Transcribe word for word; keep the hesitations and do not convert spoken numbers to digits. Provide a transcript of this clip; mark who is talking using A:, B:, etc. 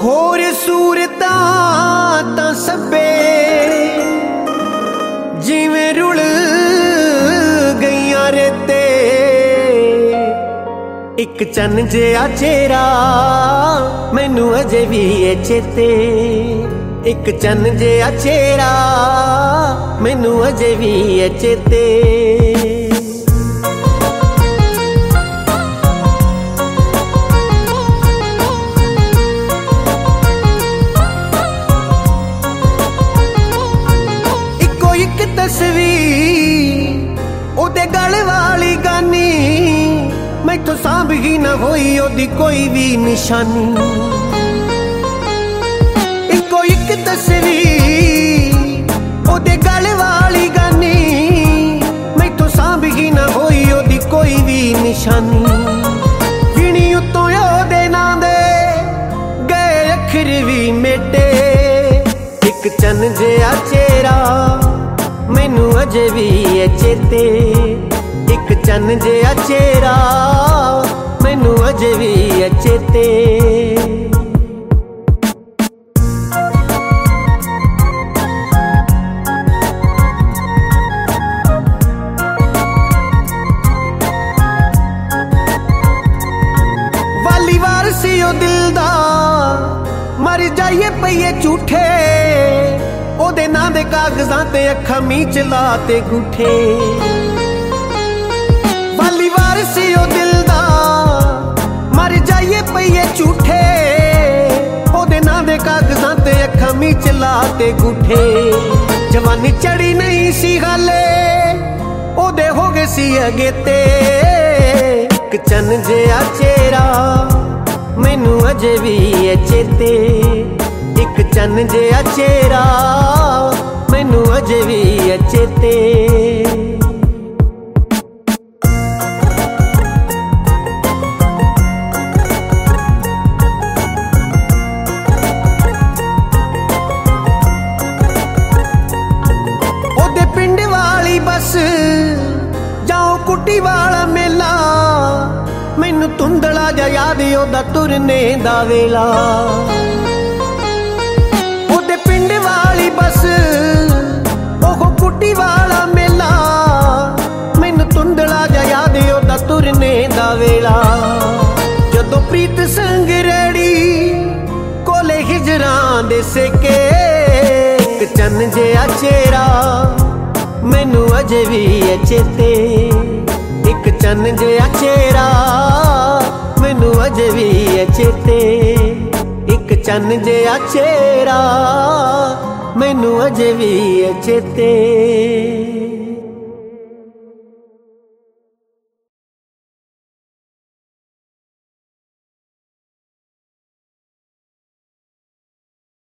A: होर सूरतां तां सब्बे जिवें रुल गईयां रेते। इक चन्न जिहा चेहरा मैनू अजे भी है चेते। इक चन्न जिहा चेहरा मैनू अजे भी है चेते। तस्वीर ओदे गल वाली गानी मैथों सांभ ही ना होई ओदी कोई भी निशानी। इको इक तस्वीर ओदे गल वाली गानी मैथों सांभ ही ना होई ओदी कोई भी निशानी। गिणी उत्तों ओदे नां दे गए अखर भी मेटे। इक चन्न जिहा चेहरा मैनू अजे भी है चेते। इक चन्न जिहा चेहरा मैनू अजे भी है चेते। वाली वार सी ओ दिल दा मर जाइए पईए झूठे। ओदे नां दे कागजां ते अखां मीच लाते गुठे। वाली वार सी ओ दिल दा मर जाइए पईए झूठे। ओदे नां दे कागजां ते अखां मीच लाते गुठे। जवानी चढ़ी नहीं सी हाले ओदे हो गए सी अगेते। इक चन्न जिहा चेहरा मैनू अजे भी है चेते। इक चन्न जिहा चेहरा मैनू अजे भी है चेते। ओदे पिंड वाली बस जाओ कुटी वाला मेला मैनू धुंधला जा याद ओदा तुरने दा वेला। वाली बस ओह कुटी वाला मेला मैनू धुंधला जा याद ओदा तुरने दा वेला। जदों प्रीत संग रेड़ी कोले हिजरां दे सेके। इक चन्न जिहा चेहरा मैनू अजे भी है चेते। इक चन्न जिहा चेहरा मैनू अजे भी है चेते। इक चन्न जिहा चेहरा मैनू अजे भी है चेते।